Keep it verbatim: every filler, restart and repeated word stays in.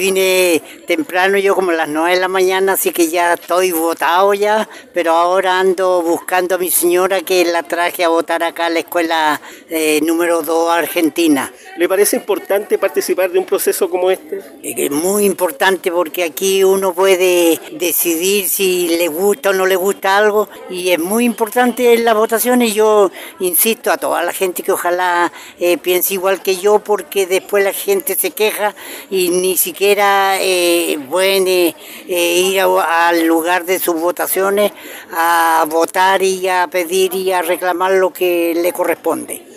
vine temprano, yo como a las nueve de la mañana, así que ya estoy votado ya, pero ahora ando buscando a mi señora que la traje a votar acá a la escuela eh, número dos Argentina. ¿Le parece importante participar de un proceso como este? Es muy importante porque aquí uno puede decidir si le gusta o no le gusta algo y es muy importante en las votaciones. Yo insisto a toda la gente que ojalá eh, piense igual que yo, porque después la gente se queja y ni siquiera eh, pueden eh, eh, ir a, al lugar de sus votaciones a votar y a pedir y a reclamar lo que le corresponde.